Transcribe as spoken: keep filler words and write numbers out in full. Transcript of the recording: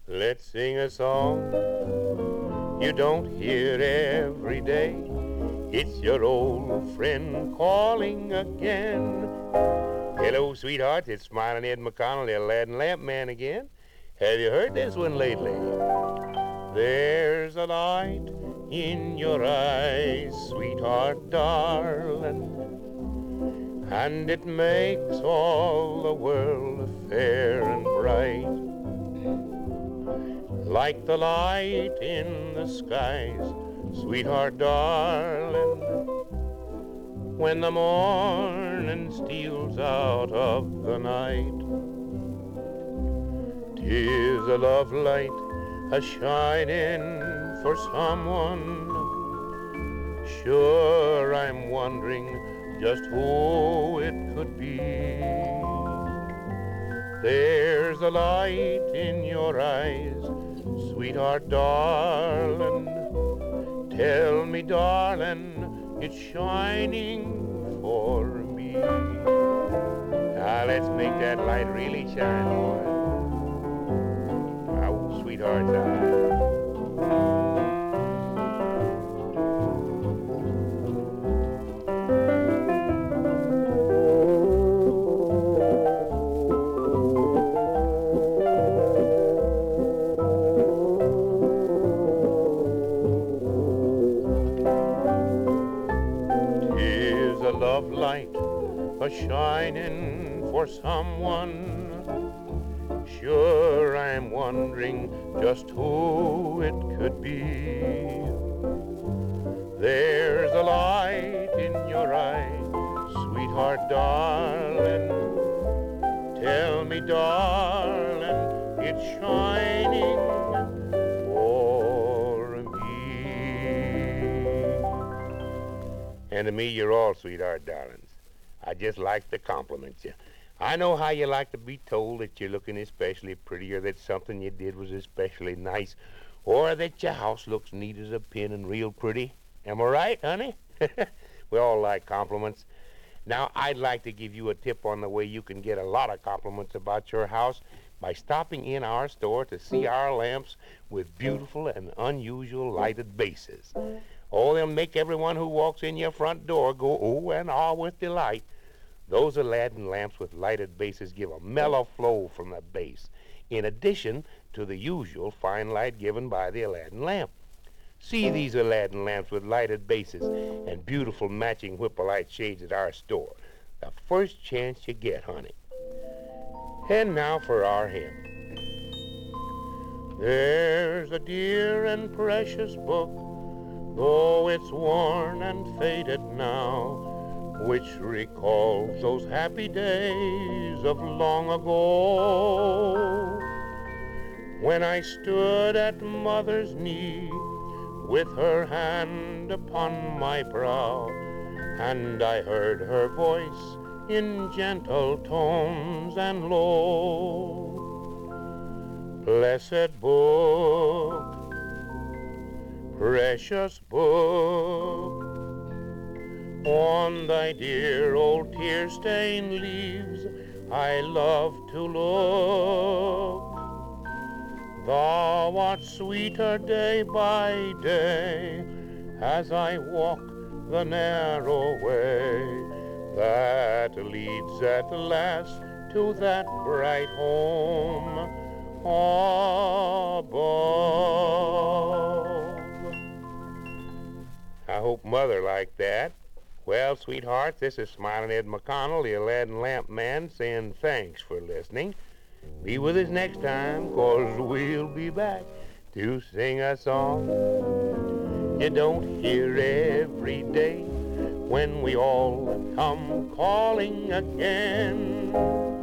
Let's sing a song you don't hear every day. It's your old friend calling again. Hello, sweetheart, it's Smiling Ed McConnell, the Aladdin Lamp Man again. Have you heard this one lately? There's a light in your eyes, sweetheart, darling, and it makes all the world fair and bright, like the light in the skies, sweetheart, darling, when the morning steals out of the night. 'Tis a love light a-shining for someone. Sure, I'm wondering just who it could be. There's a light in your eyes, sweetheart, darling. Tell me, darling, it's shining for me. Now let's make that light really shine, boy. Oh, sweetheart's eyes. Love light a-shining for someone. Sure, I'm wondering just who it could be. There's a light in your eye, sweetheart, darling. Tell me, darling, it's shining for me. And to me, you're all sweetheart darlings. I just like to compliment you. I know how you like to be told that you're looking especially pretty, or that something you did was especially nice, or that your house looks neat as a pin and real pretty. Am I right, honey? We all like compliments. Now, I'd like to give you a tip on the way you can get a lot of compliments about your house by stopping in our store to see our lamps with beautiful and unusual lighted bases. Oh, they'll make everyone who walks in your front door go oh and ah with delight. Those Aladdin lamps with lighted bases give a mellow flow from the base, in addition to the usual fine light given by the Aladdin lamp. See these Aladdin lamps with lighted bases and beautiful matching Whippolite shades at our store the first chance you get, honey. And now for our hymn. There's a dear and precious book, though it's worn and faded now, which recalls those happy days of long ago, when I stood at mother's knee with her hand upon my brow, and I heard her voice in gentle tones and low. Blessed book, precious book, on thy dear old tear-stained leaves I love to look. Thou art sweeter day by day as I walk the narrow way that leads at last to that bright home above. I hope Mother liked that. Well, sweethearts, this is Smiling Ed McConnell, the Aladdin Lamp Man, saying thanks for listening. Be with us next time, 'cause we'll be back to sing a song you don't hear every day when we all come calling again.